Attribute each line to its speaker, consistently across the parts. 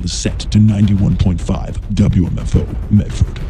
Speaker 1: is set to 91.5 WMFO Medford.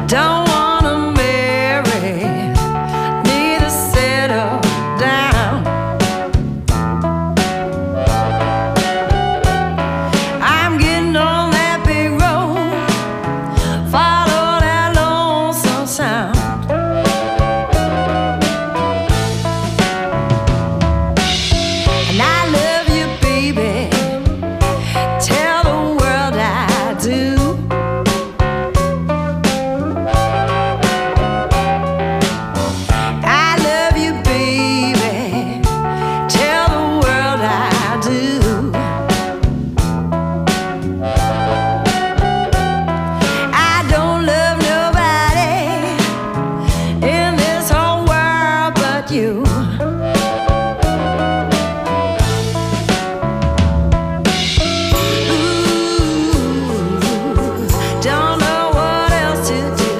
Speaker 2: Don't wanna marry, need to settle down. I'm getting on that big road, follow that lonesome sound. And I love you, baby, tell the world I do. I love you, baby, tell the world I do. I don't love nobody in this whole world but you. Ooh, don't know what else to do.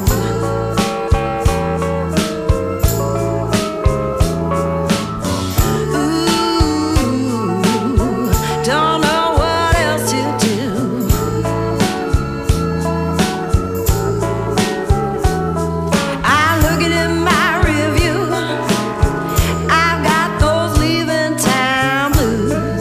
Speaker 2: Ooh, don't know what else to do. I'm looking at my review. I've got those leaving town blues.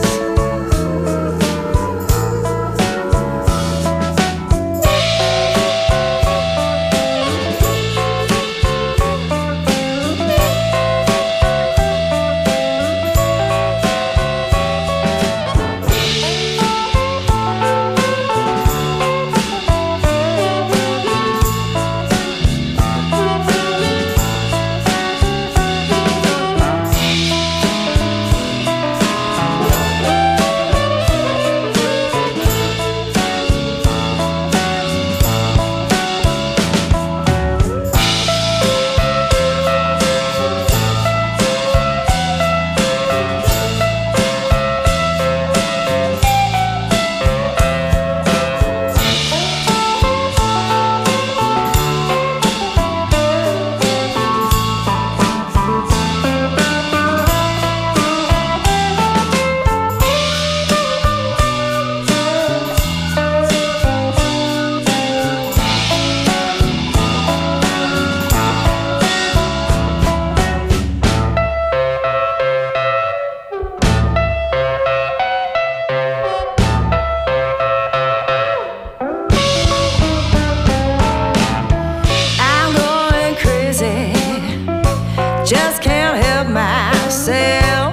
Speaker 2: I'm going crazy, just can't help myself.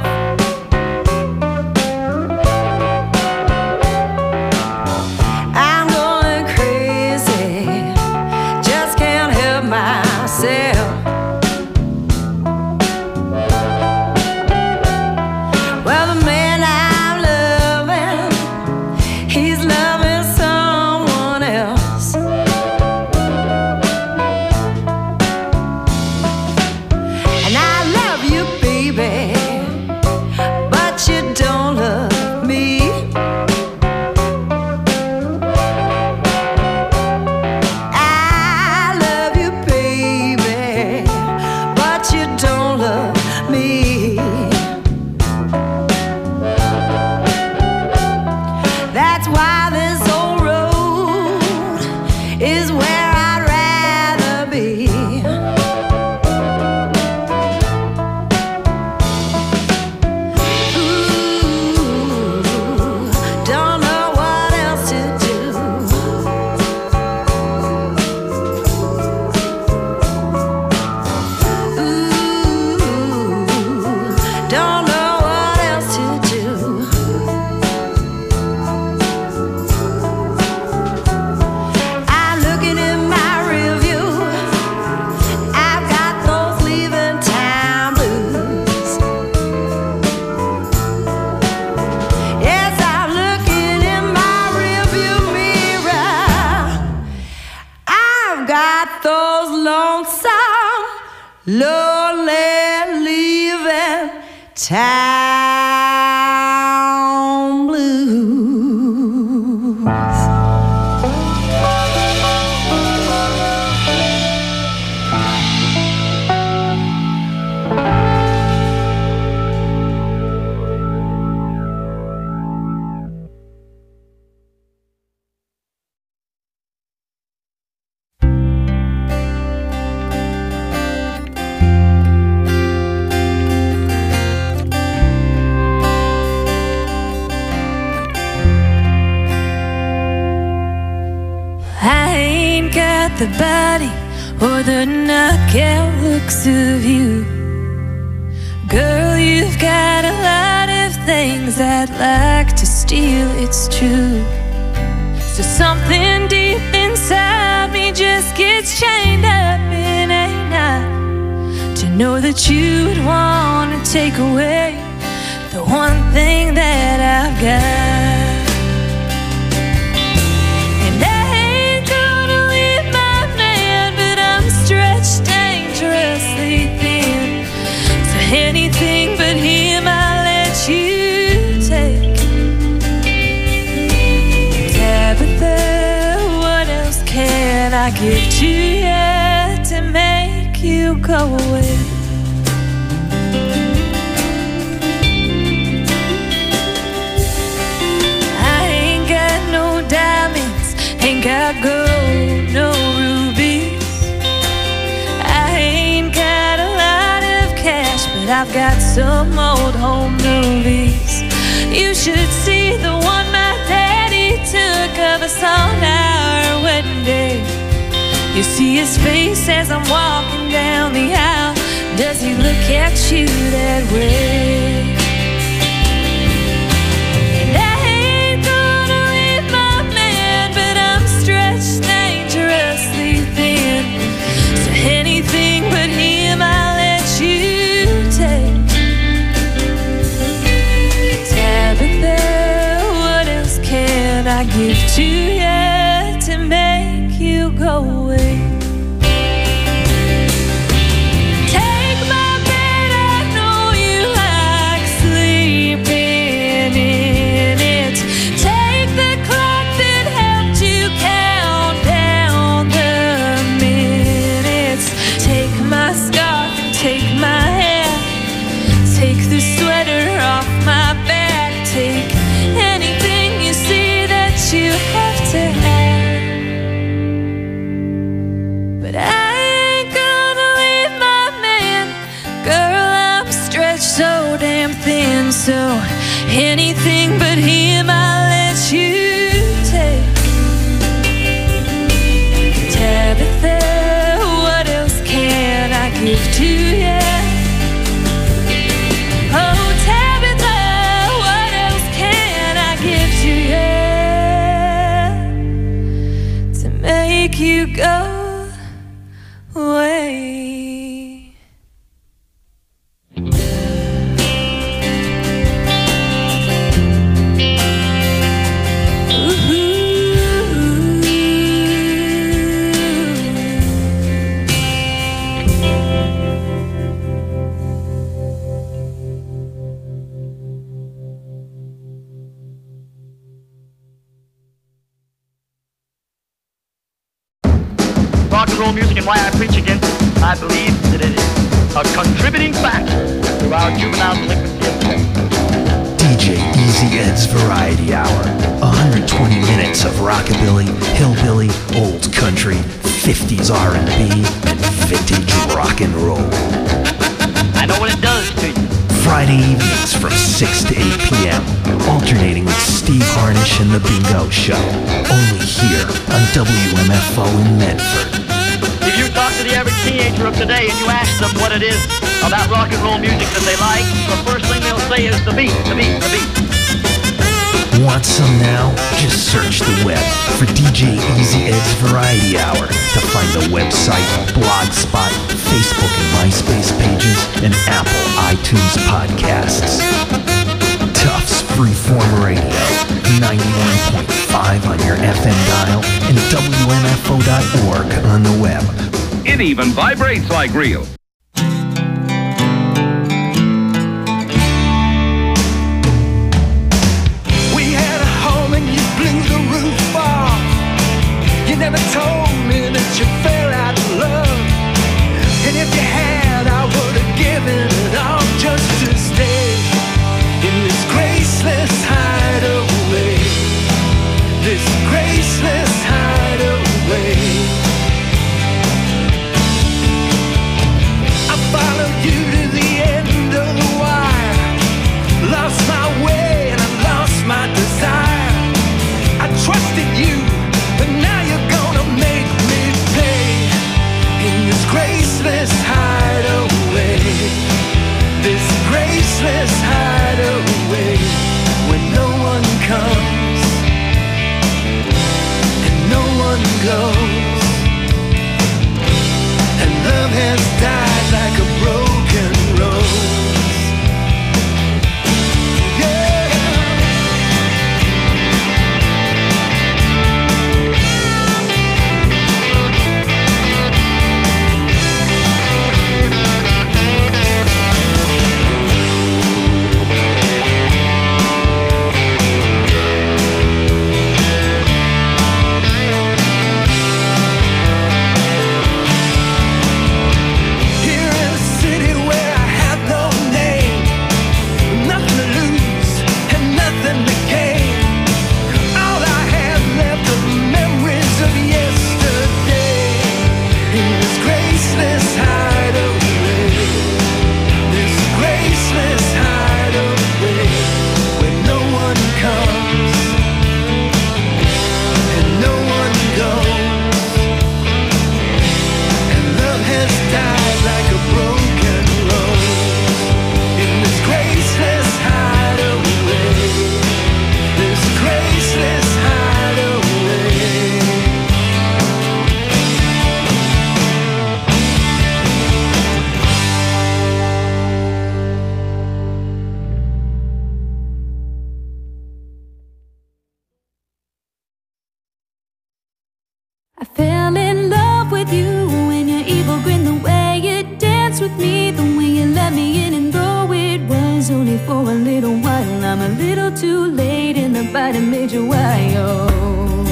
Speaker 2: I'm going crazy, just can't help myself. Well, the man I'm loving, he's loving someone else. And I love you, baby, but you don't love me. I love you, baby, but you don't love me. That's why this old road is where I'd rather be. Ooh, don't know what else to do. Ooh, don't know what else to do. I'm looking in my review. I've got those leaving town blues. Yes, I'm looking in my rearview mirror. I've got those lonesome, lonely leaving town blues.
Speaker 3: the body or the knockout looks of you. Girl, you've got a lot of things I'd like to steal, it's true. So something deep inside me just gets chained up in a knot, to know that you would want to take away the one thing that I've got. And I ain't gonna leave my man, but I'm stretched dangerously thin. So anything but him I'll let you take. Tabitha, what else can I give to you to make you go away? Ain't got gold, no rubies. I ain't got a lot of cash, but I've got some old home movies. You should see the one my daddy took of us on our wedding day. You see his face as I'm walking down the aisle. Does he look at you that way? Anything but him I'll let you take. Tabitha, what else can I give to you to make you go away? Take my bed, I know you like sleeping in it. Take the clock that helped you count down the minutes. Take my scarf and take my hair. Take the sweater off my back. Take anything you see that you have to have. But I ain't gonna leave my man. Girl, I'm stretched so damn thin. So anything but him I'll let you take. Tabitha, give to you. Oh, Tabitha, what else can I give to you to make you go away?
Speaker 4: Rock and roll music and why I preach against it. I believe that it is a contributing factor to our juvenile delinquency of the
Speaker 5: DJ Easy Ed's Variety Hour. 120 minutes of rockabilly, hillbilly, old country, 50s R&B, and vintage rock and roll.
Speaker 4: I know what it does to you.
Speaker 5: Friday evenings from 6 to 8 p.m. Alternating with Steve Harnish and The Bingo Show. Only here on WMFO in Medford.
Speaker 4: If you talk to the average teenager of today and you ask them what it is about rock and roll music that they like, the first thing they'll say is the beat, the beat, the beat.
Speaker 5: Want some now? Just search the web for DJ Easy Ed's Variety Hour to find the website, Blogspot, Facebook and MySpace pages, and Apple iTunes podcasts. Tufts Freeform Radio, 91.5 on your FM dial and WMFO.org on the web.
Speaker 6: It even vibrates like real.
Speaker 7: Never told me that you fell out of love. And if you had, I would have given it all just to stay in this graceless hideaway. This graceless hideaway. I followed you to the end of the wire. Lost my way and I lost my desire. I trusted you, but now you're gonna make me pay. one goes. And love has died like a broken rose. Yeah.
Speaker 3: I fell in love with you and your evil grin, the way you danced with me, the way you let me in, and though it was only for a little while, I'm a little too late in the bite that made you wild.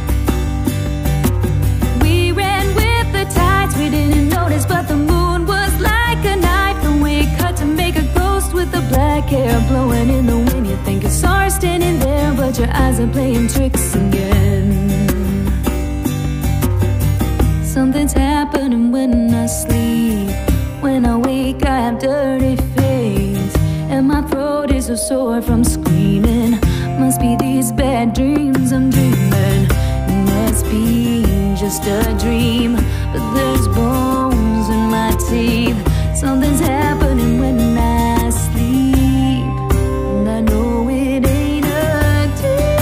Speaker 3: We ran with the tides, we didn't notice, but the moon was like a knife, the way it cut to make a ghost with the black hair blowing in the wind. You think you saw her standing there, but your eyes are playing tricks again. Something's happening when I sleep. When I wake I have dirty face, and my throat is so sore from screaming. Must be these bad dreams I'm dreaming. It must be just a dream, but there's bones in my teeth. Something's happening when I sleep, and I know it ain't a dream.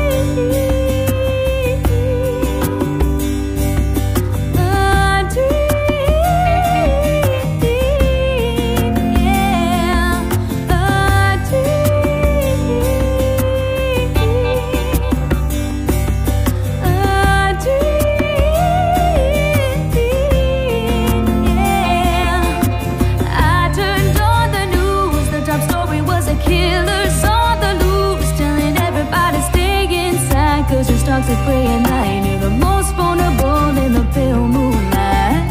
Speaker 3: Toxic gray at night, you're the most vulnerable in the pale moonlight.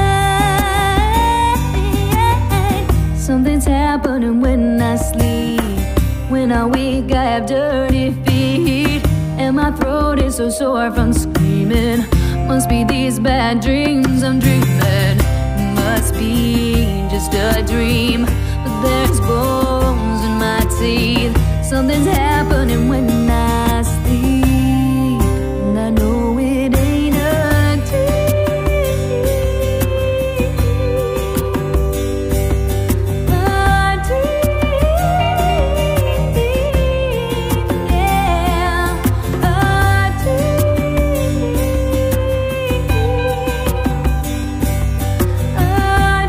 Speaker 3: Something's happening when I sleep. When I wake I have dirty feet, and my throat is so sore from screaming. Must be these bad dreams I'm dreaming. Must be just a dream, but there's bones in my teeth. Something's happening when I sleep. I know it ain't a dream, a dream, yeah, a dream, a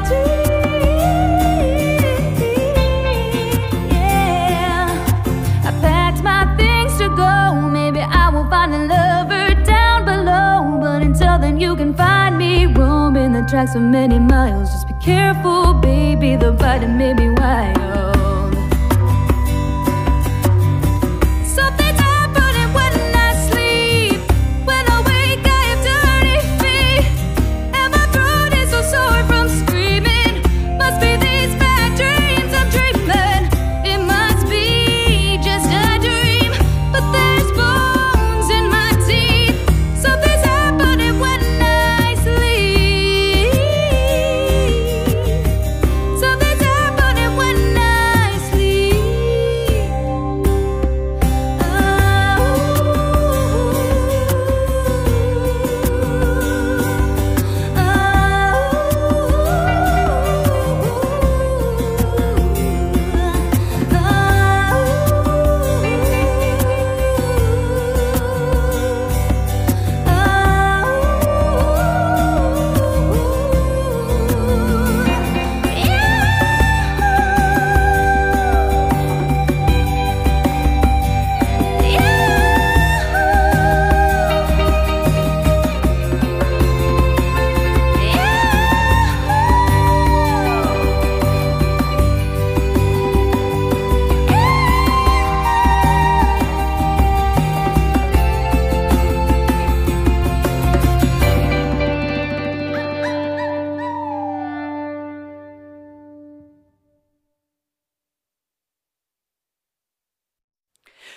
Speaker 3: dream, yeah. I packed my things to go. Maybe I will find a lover down below, but until then you can find me roaming the tracks for many miles. Just be careful, baby, the bite that made me wild. Something's happening when I sleep. When I wake I have dirty feet, and my throat is so sore from screaming. Must be these bad dreams I'm dreaming. It must be just a dream, but there's bones in my teeth. Something's happening when I sleep. Something's happening when I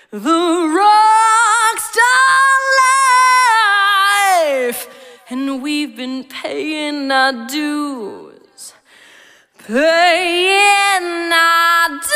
Speaker 3: the rock star life, and we've been paying our dues, paying our dues.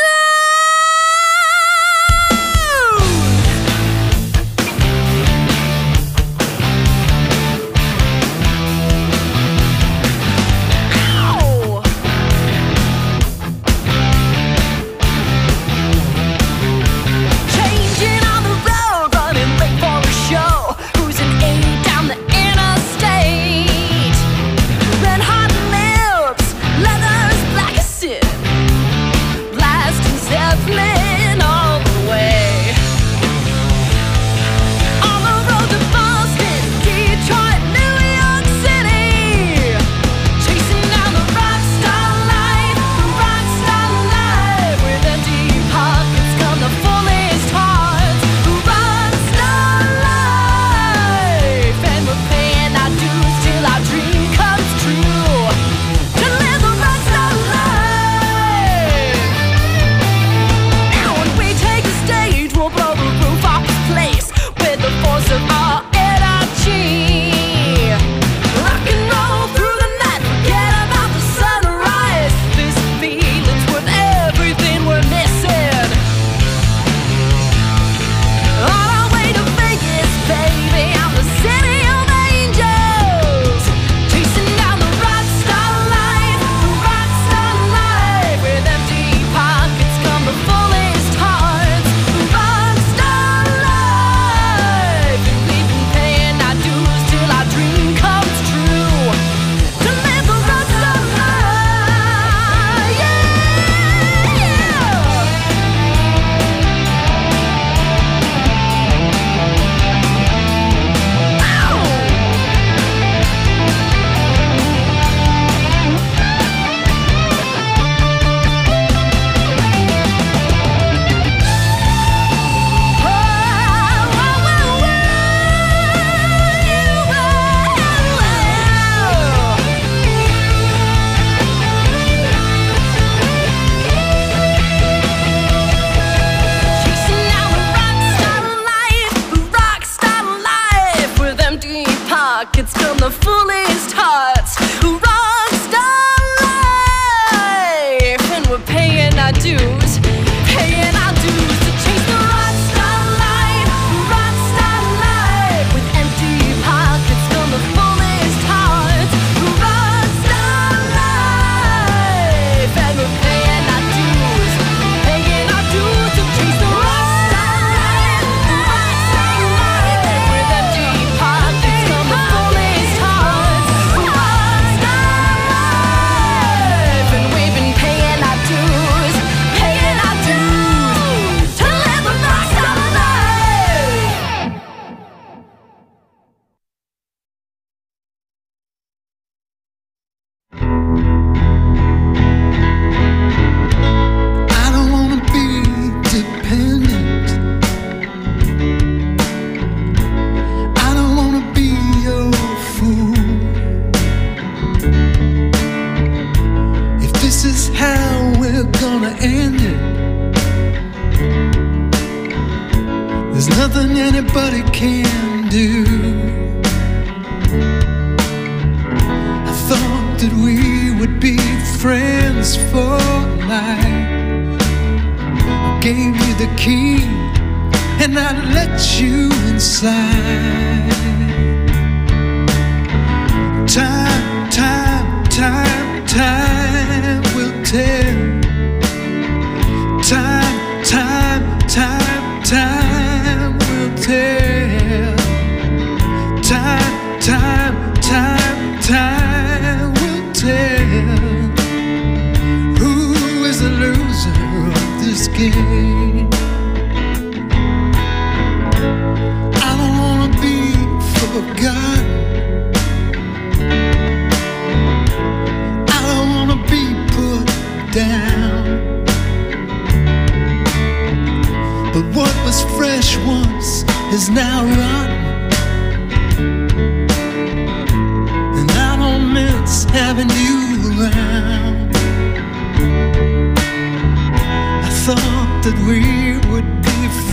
Speaker 7: Having you around, I thought that we would be friends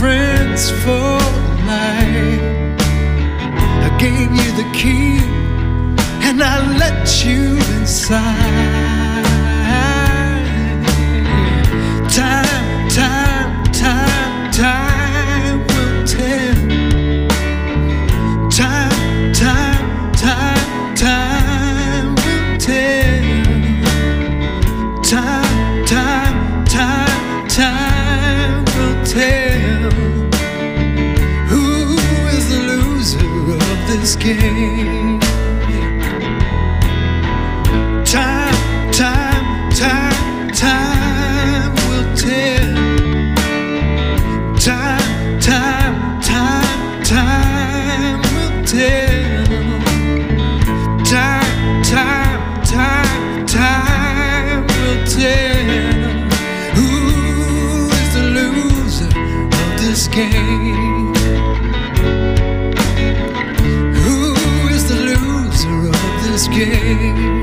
Speaker 7: dance for a night. I gave you the key and I let you inside. Time, time, time, time will tell. Time, time, time, time will tell. Time, time, time, time will tell. Who is the loser of this game? Time, time, time, time will tell. Time, time, time, time will tell. Time, time, time, time will tell. Who is the loser of this game? Who is the loser of this game?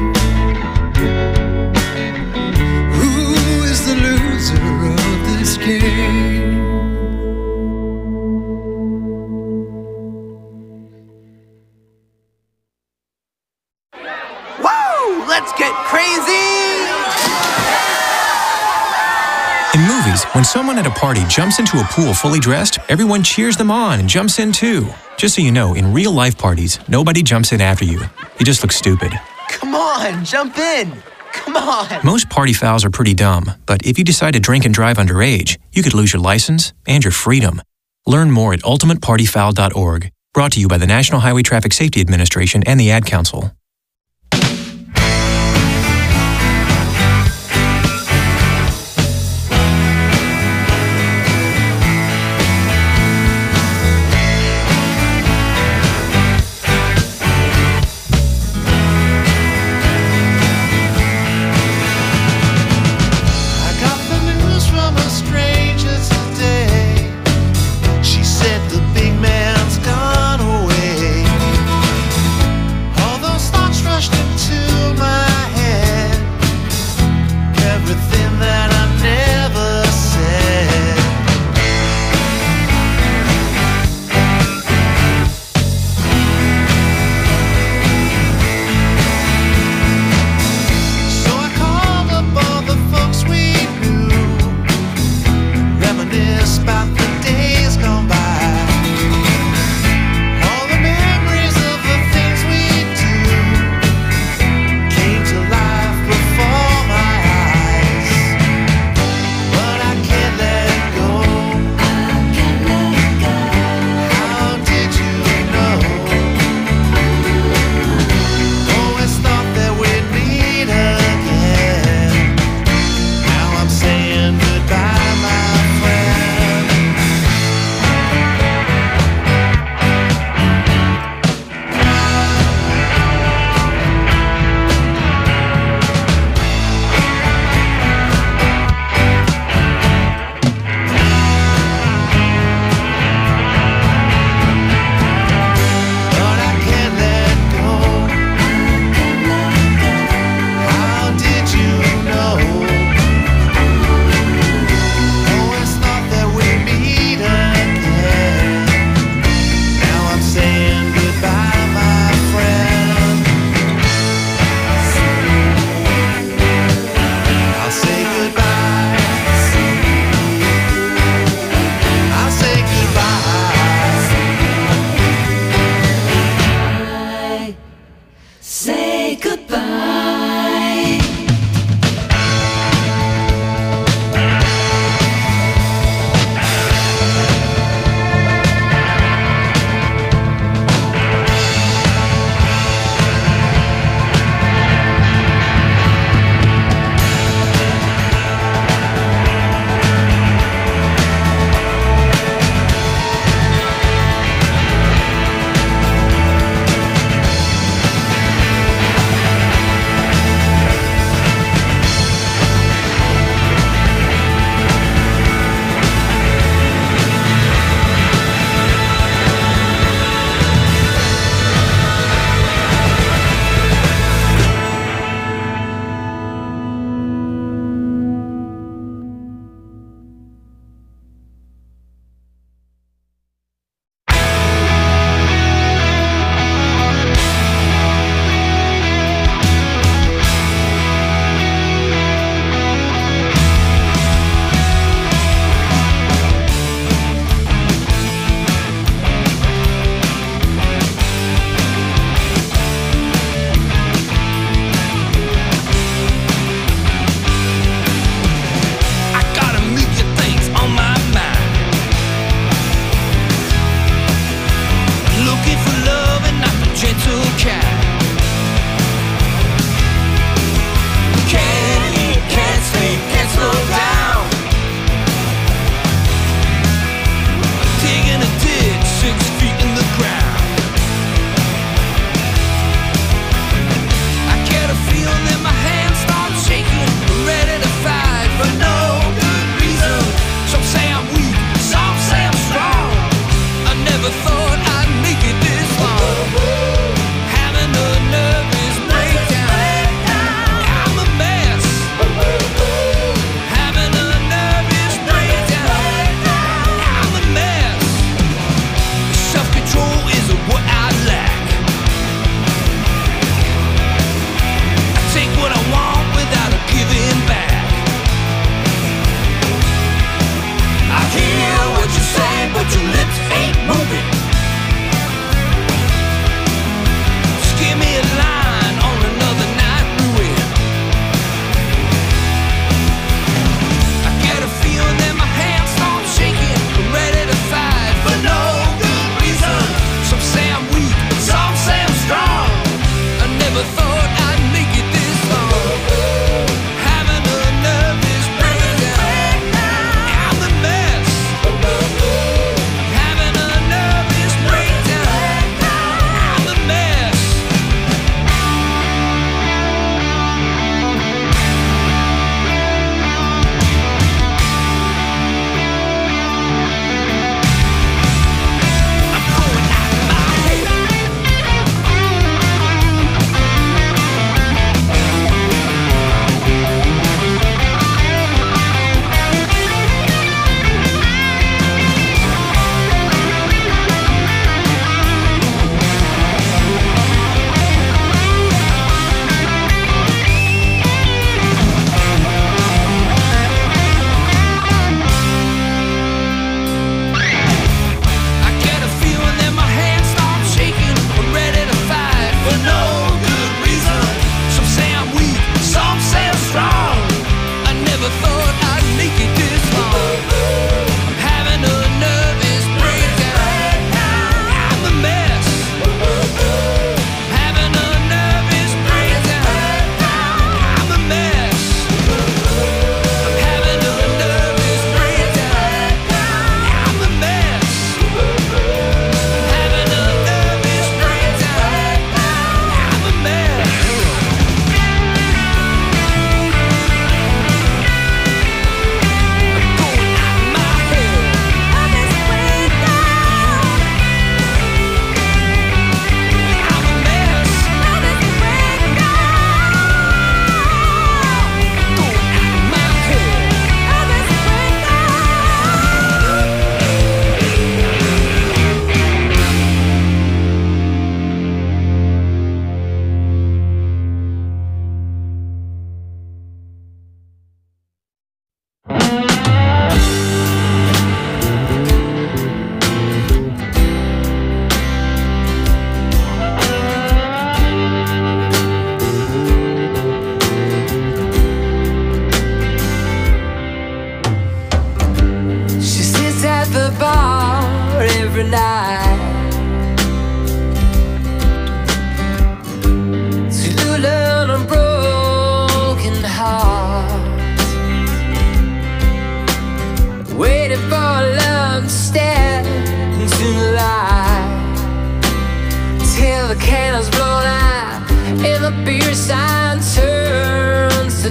Speaker 7: Who is the loser of this game?
Speaker 8: Woo! Let's get crazy!
Speaker 9: In movies, when someone at a party jumps into a pool fully dressed, everyone cheers them on and jumps in too. Just so you know, in real life parties, nobody jumps in after you. You just look stupid.
Speaker 8: Come on, jump in! Come on!
Speaker 9: Most party fouls are pretty dumb, but if you decide to drink and drive underage, you could lose your license and your freedom. Learn more at ultimatepartyfoul.org. Brought to you by the National Highway Traffic Safety Administration and the Ad Council.
Speaker 7: Although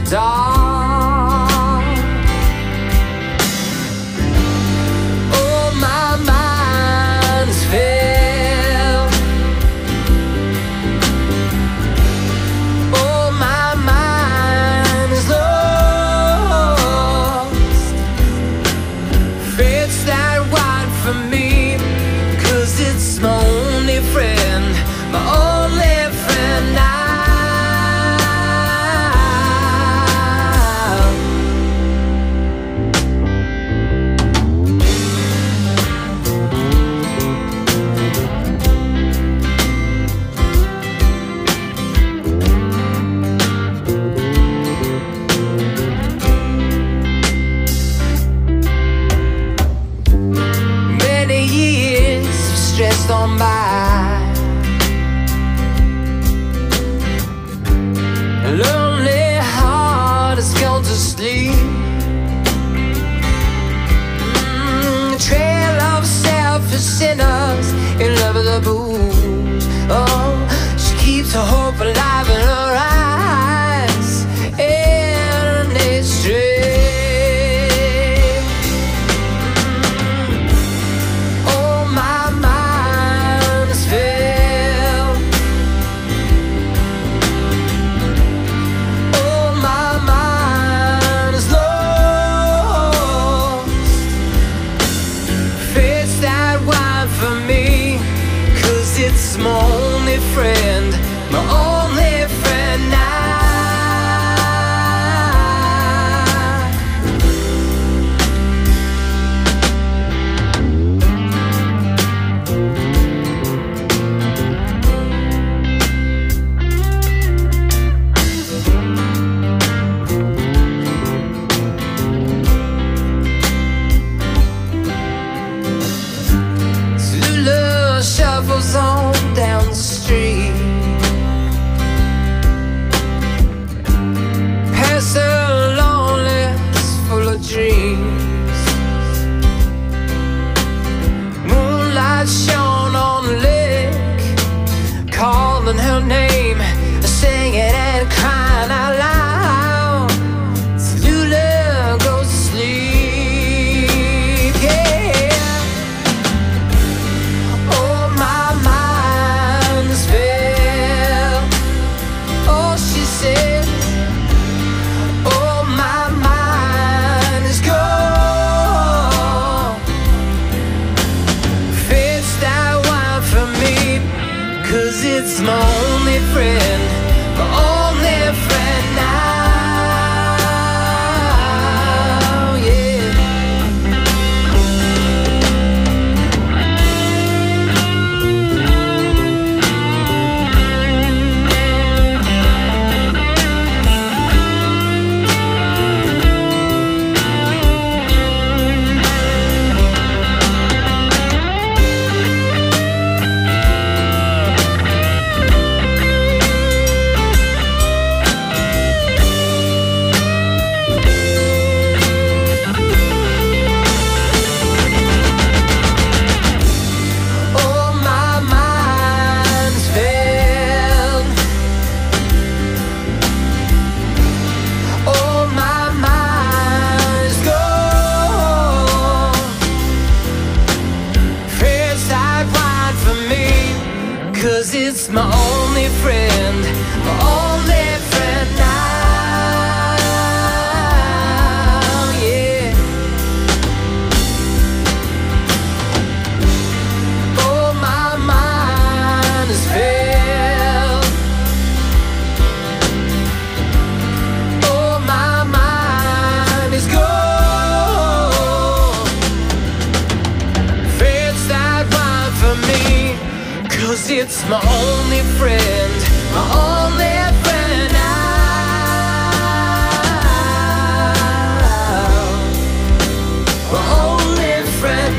Speaker 7: dark. Oh, my mind's filled. Oh, my mind is lost. Fate's that wide for me, 'cause it's my only friend, my only friend now. Many years stressed on by, a lonely heart has gone to sleep. A trail of selfish sinners in love with the booze. Oh, she keeps her hope alive in her eyes, and they stray. Oh, my mind is filled. Oh, my mind is lost. Fate's that wide for me, 'cause it's my only friend, my only friend now. Zulu shuffles on down the street, past her loneliness full of dreams. Moonlight shone on the lake, calling her name, singing and crying out loud. Zulu goes to sleep, yeah. Oh, my mind is filled. Oh, she says. Oh, my mind is gone. Fate's that wide for me, 'cause it's my only friend, my only friend now, yeah. Oh, my mind's filled. Oh, my mind's gone. Fate's that wide for me, 'cause it's my only friend, my only friend now, yeah. Oh, my mind is filled. Oh, my mind is gone. Fate's that wide for me, 'cause it's my only friend, my only friend now, my only friend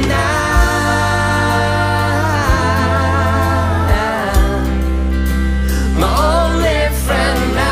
Speaker 7: now, my only friend now.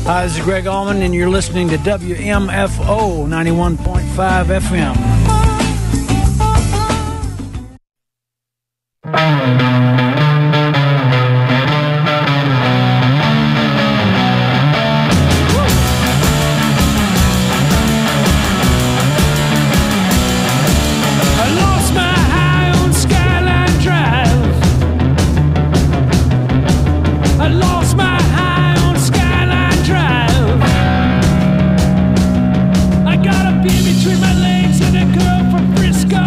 Speaker 10: Hi, this is Greg Allman, and you're listening to WMFO 91.5 FM.
Speaker 7: Between my legs and a girl from Frisco.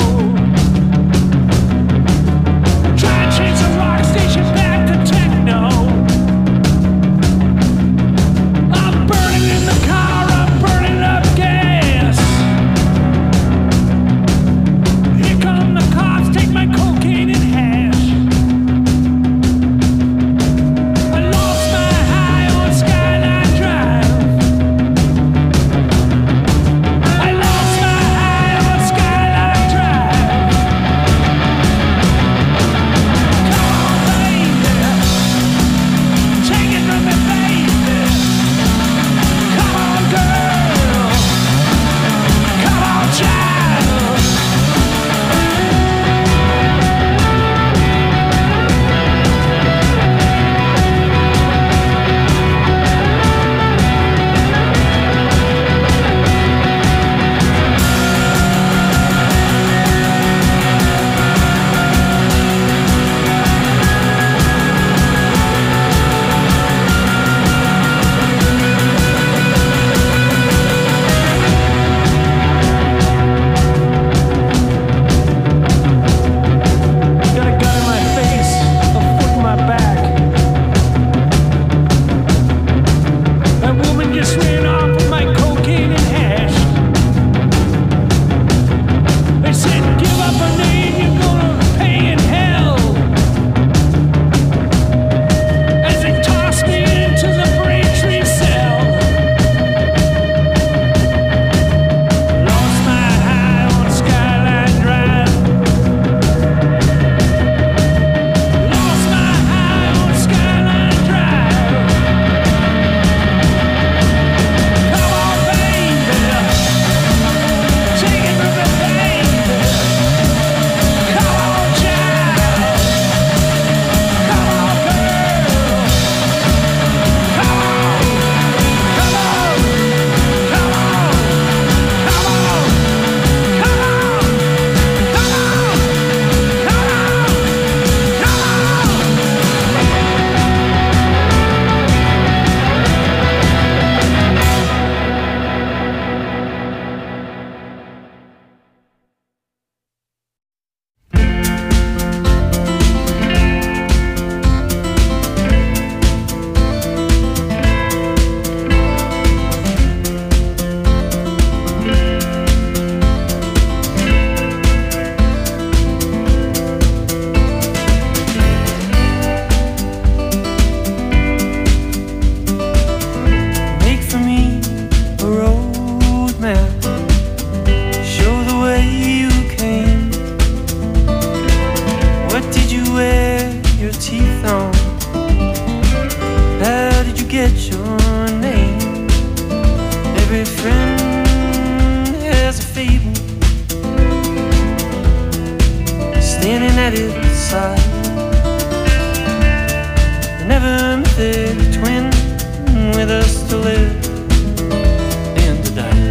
Speaker 11: standing at his side. I never met the twin with us to live and to die.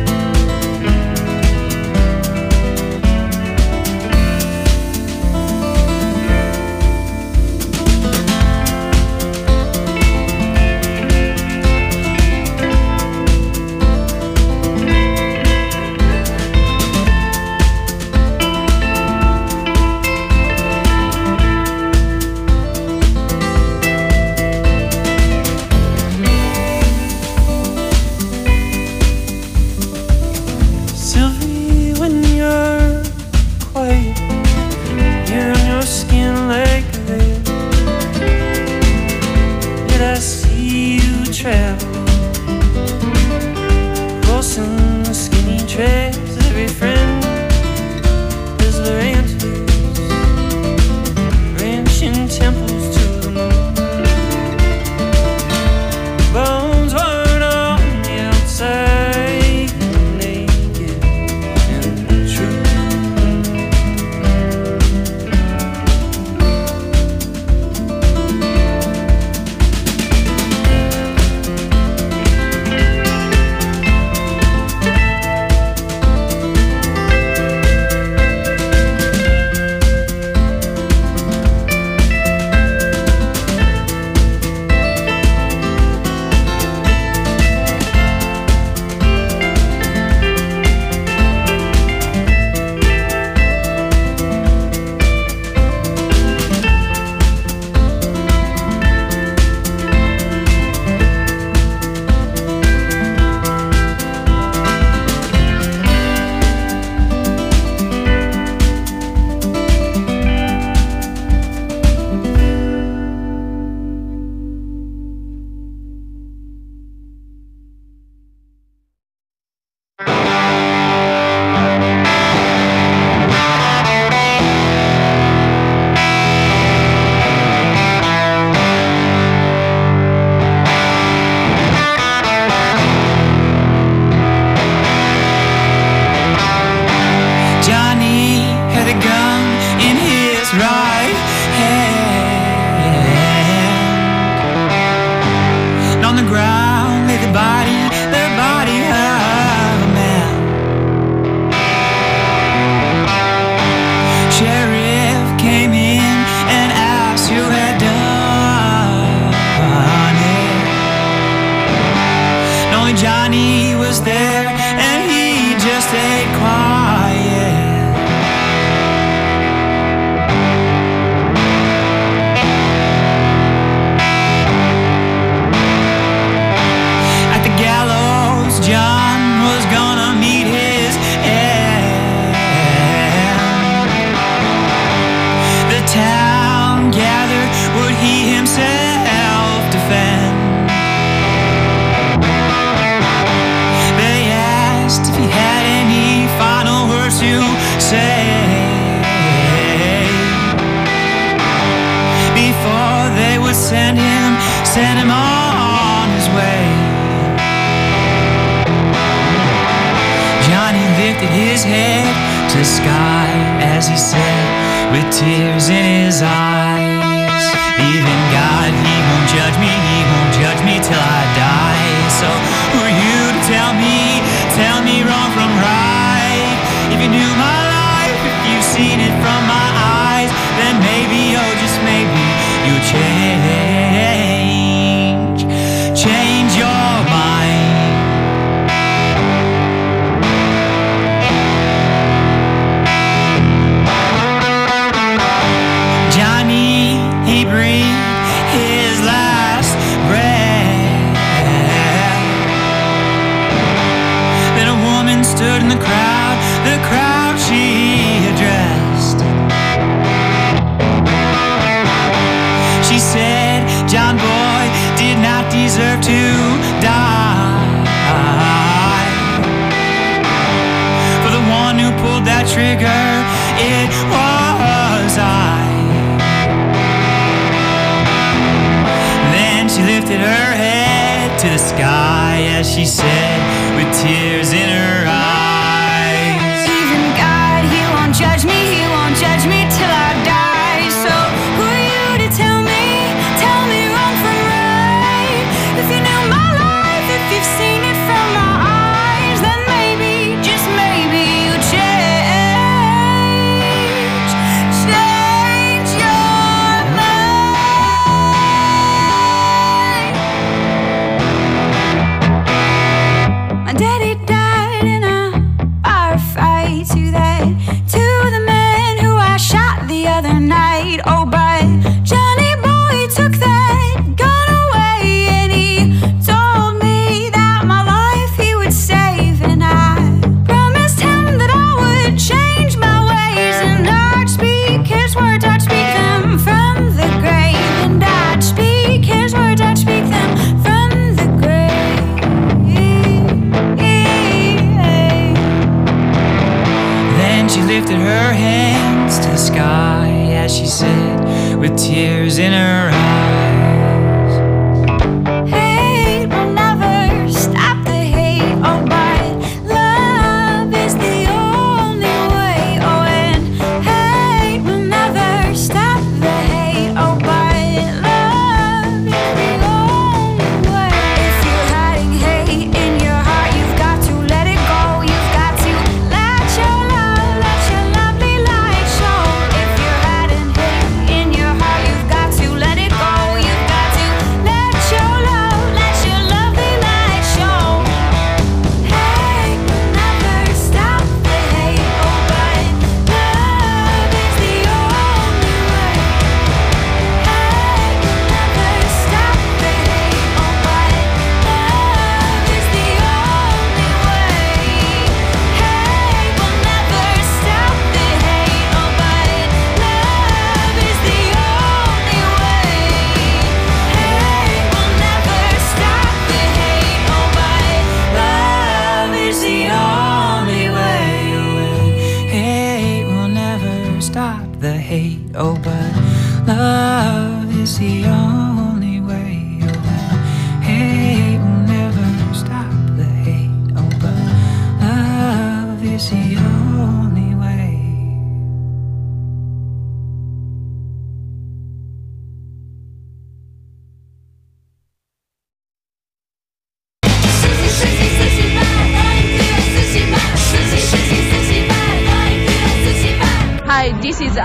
Speaker 12: right hand. And on the ground lay the body of a man. Sheriff came in and asked who had done it. And only Johnny was there, and he just stayed quiet. At the gallows, John was gonna meet his end. The town gathered, would he himself defend? They asked if he had any final words to say before they would send him on his way. Johnny lifted his head to the sky as he said, with tears in his eyes, even God, he won't judge me till I die. So who are you to tell me wrong from right? If you knew my life, if you've seen it from my eyes, then maybe, oh just maybe, you'll change your mind. Johnny, he breathed his last breath. Then a woman stood in the crowd she addressed. She said, John boy did not deserve to die. For the one who pulled that trigger, it was I. Then she lifted her head to the sky as she said, with tears in her eyes,
Speaker 3: Even God, he won't judge me till I die. So who are you to tell me wrong from right? If you knew my life, if you've seen it from my eyes, then maybe, just maybe, you change your mind. My daddy died in a firefight. To the man who I shot the other night. Oh, but Johnny boy took that gun away, and he told me that my life he would save. And I promised him that I would change my ways, and I'd speak his words, I'd speak them from the grave. And I'd speak his words, I'd speak them from the grave.
Speaker 12: Then she lifted her hands to the sky as she said, with tears in her eyes,
Speaker 3: Hate will never stop the hate, oh, but love is the only way. Oh, and hate will never stop the hate, oh, but love is the only way. If you're hiding hate in your heart, you've got to let it go. You've got to let your lovely light show. If you're hiding hate in your heart, you've got to let it go. You've got to let your lovely light show. Hate will never stop the hate, oh, but love is the only way. Hate will never stop the hate, oh, but love is the only way. Hate will never stop the hate, oh, but love is the only way. Hate will never stop the hate, oh, but love is the only way.
Speaker 12: hate will never stop the hate, oh, but love is the only way. Hate will never stop the hate, oh, but love is the only way.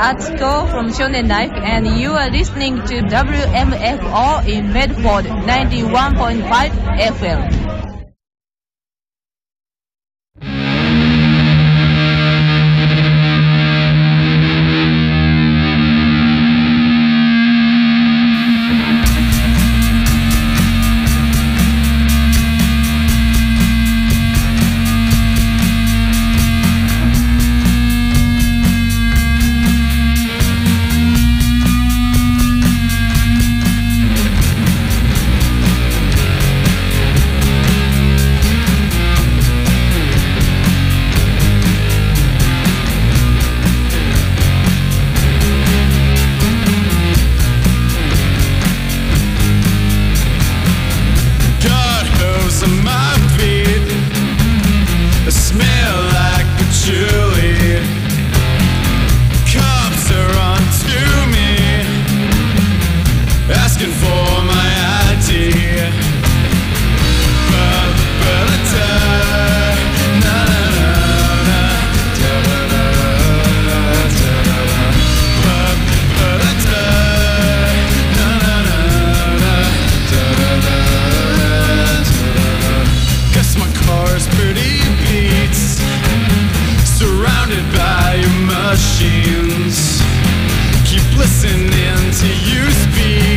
Speaker 13: Atsuko from Shonen Life, and you are listening to WMFO in Medford 91.5 FM.
Speaker 14: Machines keep listening to you speak.